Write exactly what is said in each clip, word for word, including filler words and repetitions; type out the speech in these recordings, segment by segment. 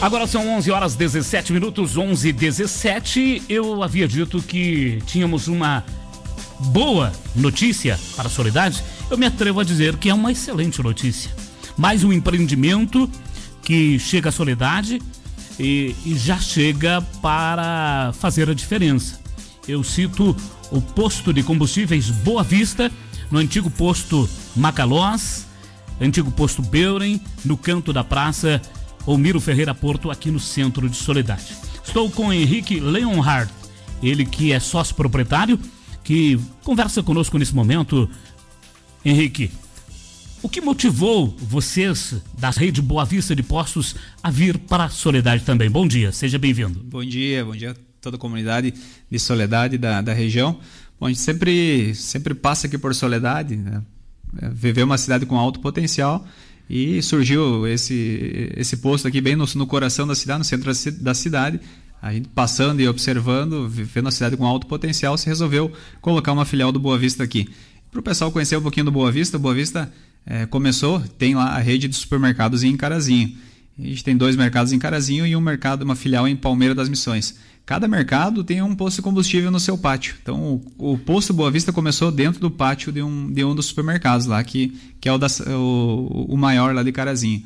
Agora são onze horas dezessete minutos, onze e dezessete. Eu havia dito que tínhamos uma boa notícia para a Soledade. Eu me atrevo a dizer que é uma excelente notícia. Mais um empreendimento que chega à Soledade e, e já chega para fazer a diferença. Eu cito o posto de combustíveis Boa Vista, no antigo posto Macalós, antigo posto Beuren, no canto da praça Omiro Ferreira Porto, aqui no centro de Soledade. Estou com Henrique Leonhardt, ele que é sócio proprietário, que conversa conosco nesse momento. Henrique, o que motivou vocês da rede Boa Vista de Postos a vir para a Soledade também? Bom dia, seja bem-vindo. Bom dia, bom dia a toda a comunidade de Soledade da, da região. Bom, a gente sempre, sempre passa aqui por Soledade, né? Viver uma cidade com alto potencial, e surgiu esse, esse posto aqui bem no, no coração da cidade, no centro da cidade. A gente passando e observando, vendo a cidade com alto potencial, se resolveu colocar uma filial do Boa Vista aqui. Para o pessoal conhecer um pouquinho do Boa Vista, o Boa Vista é, começou, tem lá a rede de supermercados em Carazinho. A gente tem dois mercados em Carazinho e um mercado, uma filial em Palmeira das Missões. Cada mercado tem um posto de combustível no seu pátio. Então, o, o posto Boa Vista começou dentro do pátio de um, de um dos supermercados lá, que, que é o, da, o, o maior lá de Carazinho.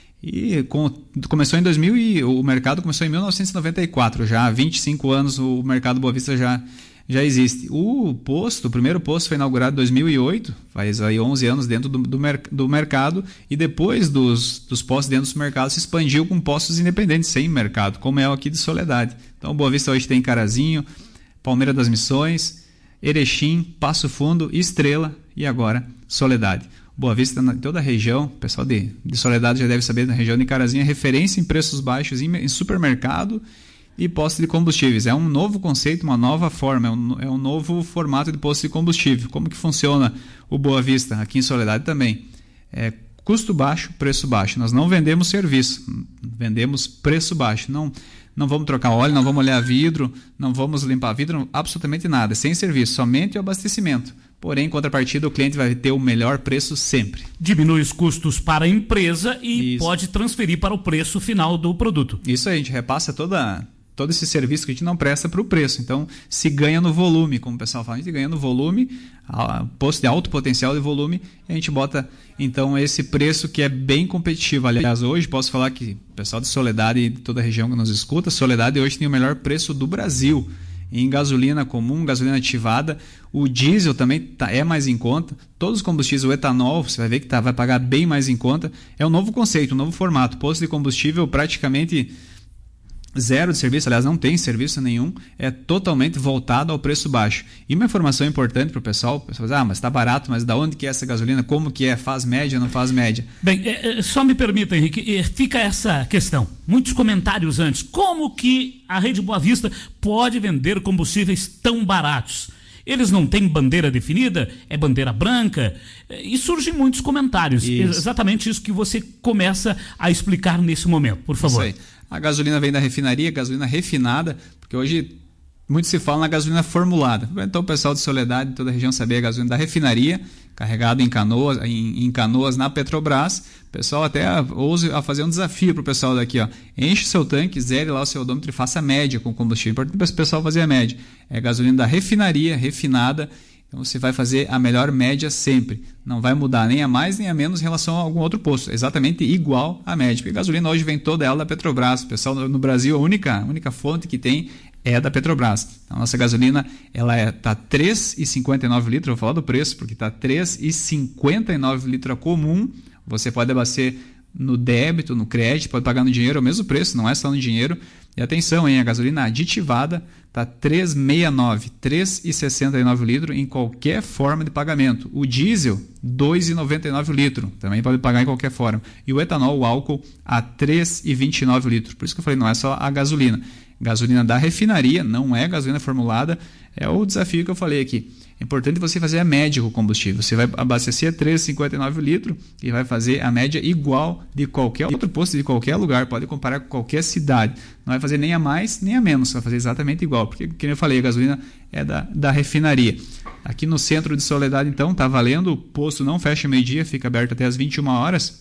E com, começou em dois mil e o mercado começou em mil novecentos e noventa e quatro, já há vinte e cinco anos o mercado Boa Vista já, já existe. O posto, o primeiro posto foi inaugurado em dois mil e oito, faz aí onze anos dentro do, do, mer, do mercado, e depois dos, dos postos dentro do mercado se expandiu com postos independentes, sem mercado, como é o aqui de Soledade. Então, Boa Vista hoje tem Carazinho, Palmeira das Missões, Erechim, Passo Fundo, Estrela e agora Soledade. Boa Vista, em toda a região, o pessoal de, de Soledade já deve saber, na região de Carazinho, é referência em preços baixos em, em supermercado e posto de combustíveis. É um novo conceito, uma nova forma, é um, é um novo formato de posto de combustível. Como que funciona o Boa Vista? Aqui em Soledade também. É custo baixo, preço baixo. Nós não vendemos serviço, vendemos preço baixo. Não, não vamos trocar óleo, não vamos olhar vidro, não vamos limpar vidro, absolutamente nada. Sem serviço, somente o abastecimento. Porém, em contrapartida, o cliente vai ter o melhor preço sempre. Diminui os custos para a empresa e Isso. pode transferir para o preço final do produto. Isso aí, a gente repassa toda, todo esse serviço que a gente não presta para o preço. Então, se ganha no volume, como o pessoal fala, a gente ganha no volume, a, posto de alto potencial de volume, e a gente bota, então, esse preço que é bem competitivo. Aliás, hoje, posso falar que o pessoal de Soledade e de toda a região que nos escuta, Soledade hoje tem o melhor preço do Brasil. Em gasolina comum, gasolina ativada, o diesel também tá, é mais em conta. Todos os combustíveis, o etanol, você vai ver que tá, vai pagar bem mais em conta. É um novo conceito, um novo formato. Posto de combustível praticamente zero de serviço, aliás, não tem serviço nenhum, é totalmente voltado ao preço baixo. E uma informação importante para o pessoal, o pessoal diz, ah, mas está barato, mas da onde que é essa gasolina? Como que é? Faz média, não faz média? Bem, é, só me permita, Henrique, fica essa questão. Muitos comentários antes. Como que a Rede Boa Vista pode vender combustíveis tão baratos? Eles não têm bandeira definida? É bandeira branca? E surgem muitos comentários. Isso. Exatamente isso que você começa a explicar nesse momento, por favor. Isso aí. A gasolina vem da refinaria, gasolina refinada, porque hoje muito se fala na gasolina formulada. Então o pessoal de Soledade, de toda a região, saber a gasolina da refinaria, carregado em Canoas, em, em Canoas na Petrobras. O pessoal até ousa a fazer um desafio para o pessoal daqui, ó. Enche o seu tanque, zere lá o seu odômetro e faça a média com o combustível. Importante para o pessoal fazer a média. É gasolina da refinaria, refinada. Então você vai fazer a melhor média sempre. Não vai mudar nem a mais nem a menos em relação a algum outro posto. Exatamente igual à média. Porque a gasolina hoje vem toda ela da Petrobras. O pessoal no Brasil, a única, a única fonte que tem é a da Petrobras. Então, a nossa gasolina ela está é, tá três reais e cinquenta e nove litros. Vou falar do preço, porque está três reais e cinquenta e nove litros comum. Você pode abastecer no débito, no crédito, pode pagar no dinheiro, é o mesmo preço, não é só no dinheiro. E atenção, hein, a gasolina aditivada está três reais e sessenta e nove litros, três reais e sessenta e nove litros em qualquer forma de pagamento. O diesel, dois reais e noventa e nove litros, também pode pagar em qualquer forma. E o etanol, o álcool, a três reais e vinte e nove litros. Por isso que eu falei, não é só a gasolina. Gasolina da refinaria, não é gasolina formulada, é o desafio que eu falei aqui. É importante você fazer a média com o combustível. Você vai abastecer três reais e cinquenta e nove litros e vai fazer a média igual de qualquer outro posto, de qualquer lugar. Pode comparar com qualquer cidade. Não vai fazer nem a mais, nem a menos. Vai fazer exatamente igual. Porque, como eu falei, a gasolina é da, da refinaria. Aqui no centro de Soledade, então, está valendo. O posto não fecha meio-dia, fica aberto até as vinte e uma horas.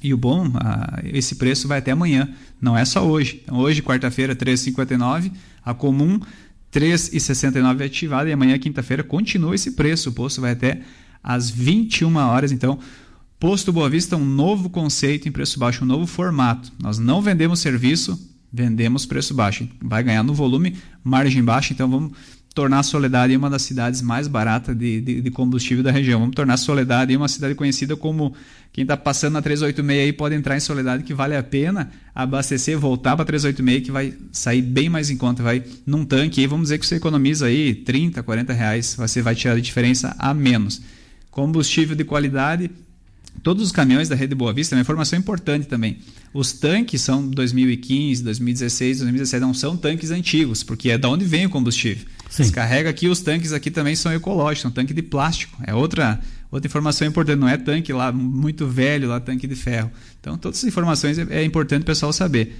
E o bom, ah, esse preço vai até amanhã, não é só hoje. Então, hoje, quarta-feira, três reais e cinquenta e nove centavos, a comum três reais e sessenta e nove centavos ativada, e amanhã, quinta-feira, continua esse preço. O posto vai até às vinte e uma horas. Então, Posto Boa Vista é um novo conceito em preço baixo, um novo formato. Nós não vendemos serviço, vendemos preço baixo. Vai ganhar no volume, margem baixa, então vamos tornar a Soledade uma das cidades mais baratas de, de, de combustível da região. Vamos tornar a Soledade uma cidade conhecida como, quem está passando na trezentos e oitenta e seis aí pode entrar em Soledade, que vale a pena abastecer, voltar para a trezentos e oitenta e seis, que vai sair bem mais em conta. Vai num tanque aí, vamos dizer que você economiza aí trinta, quarenta reais, você vai tirar a diferença a menos. Combustível de qualidade, todos os caminhões da Rede Boa Vista, uma informação importante também, os tanques são dois mil e quinze, dois mil e dezesseis, dois mil e dezessete, não são tanques antigos, porque é da onde vem o combustível. Sim. Descarrega aqui, os tanques aqui também são ecológicos, são tanque de plástico, é outra, outra informação importante, não é tanque lá muito velho, lá tanque de ferro. Então todas essas informações é, é importante o pessoal saber.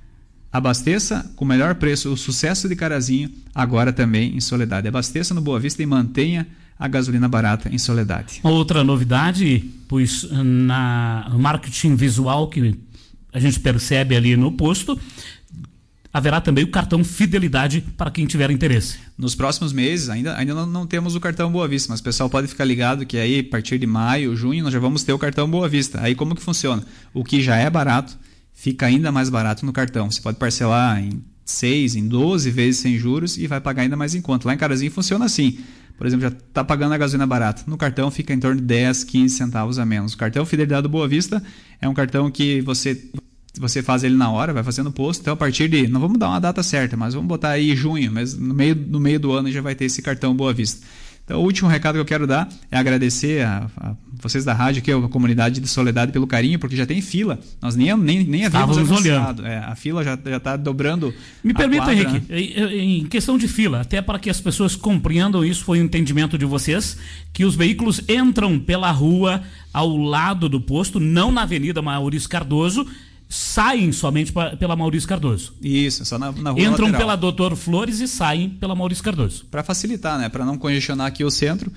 Abasteça com o melhor preço, o sucesso de Carazinho, agora também em Soledade. Abasteça no Boa Vista e mantenha a gasolina barata em Soledade. Outra novidade, pois na no marketing visual que a gente percebe ali no posto, haverá também o cartão Fidelidade para quem tiver interesse. Nos próximos meses, ainda, ainda não, não temos o cartão Boa Vista, mas o pessoal pode ficar ligado que aí, a partir de maio, junho, nós já vamos ter o cartão Boa Vista. Aí como que funciona? O que já é barato, fica ainda mais barato no cartão. Você pode parcelar em seis, em doze vezes sem juros e vai pagar ainda mais em conta. Lá em Carazinho funciona assim. Por exemplo, já está pagando a gasolina barata. No cartão fica em torno de dez, quinze centavos a menos. O cartão Fidelidade do Boa Vista é um cartão que você, você faz ele na hora, vai fazendo posto. Então, a partir de... Não vamos dar uma data certa, mas vamos botar aí junho. Mas no meio, no meio do ano já vai ter esse cartão Boa Vista. Então, o último recado que eu quero dar é agradecer a, a vocês da rádio, aqui, a comunidade de Soledade, pelo carinho, porque já tem fila. Nós nem, nem, nem havíamos anunciado. É, a fila já está dobrando. Me permita, Henrique, em questão de fila, até para que as pessoas compreendam isso, foi o entendimento de vocês, que os veículos entram pela rua ao lado do posto, não na Avenida Maurício Cardoso, saem somente pra, pela Maurício Cardoso. Isso, só na, na rua Entram lateral. pela Doutor Flores e saem pela Maurício Cardoso. Para facilitar, né? Para não congestionar aqui o centro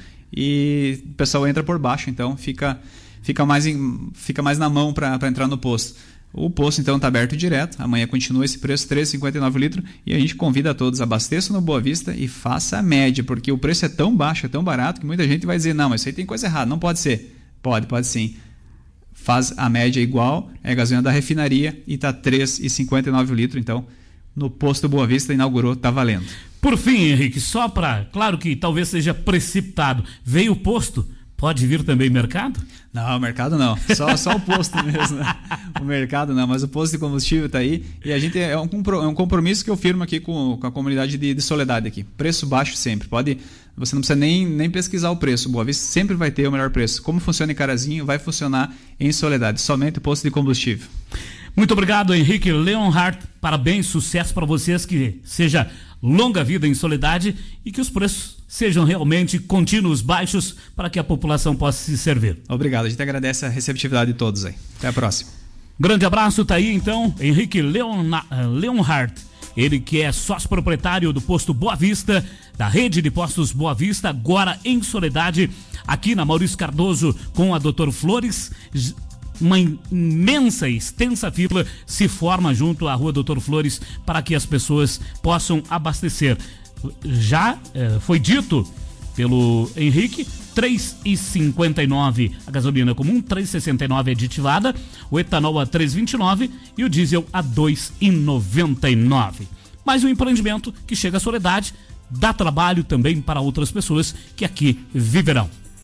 e o pessoal entra por baixo, então fica, fica, mais, em, fica mais na mão para entrar no posto. O posto então está aberto direto, amanhã continua esse preço, três reais e cinquenta e nove centavos o litro, e a gente convida a todos, abasteçam no Boa Vista e faça a média, porque o preço é tão baixo, é tão barato, que muita gente vai dizer, não, mas isso aí tem coisa errada, não pode ser. Pode, pode sim. Faz a média igual, é a gasolina da refinaria e está três reais e cinquenta e nove centavos o litro, então no posto Boa Vista inaugurou, está valendo. Por fim, Henrique, só para, claro que talvez seja precipitado, veio o posto, pode vir também mercado? Não, o mercado não, só, só o posto mesmo, né? O mercado não, mas o posto de combustível está aí e a gente é um, é um compromisso que eu firmo aqui com, com a comunidade de, de Soledade aqui, preço baixo sempre, pode, você não precisa nem, nem pesquisar o preço, Boa Vista sempre vai ter o melhor preço, como funciona em Carazinho, vai funcionar em Soledade, somente o posto de combustível. Muito obrigado, Henrique Leonhardt, parabéns, sucesso para vocês, que seja longa vida em Soledade e que os preços sejam realmente contínuos, baixos, para que a população possa se servir. Obrigado, a gente agradece a receptividade de todos aí. Até a próxima. Grande abraço, tá aí então, Henrique Leona, Leonhardt, ele que é sócio proprietário do posto Boa Vista, da rede de postos Boa Vista, agora em Soledade, aqui na Maurício Cardoso, com a doutor Flores. Uma imensa e extensa fila se forma junto à Rua Doutor Flores para que as pessoas possam abastecer. Já eh, foi dito pelo Henrique, três reais e cinquenta e nove centavos a gasolina comum, três reais e sessenta e nove centavos aditivada, o etanol a três reais e vinte e nove centavos e o diesel a dois reais e noventa e nove centavos. Mais um empreendimento que chega à Soledade, dá trabalho também para outras pessoas que aqui viverão.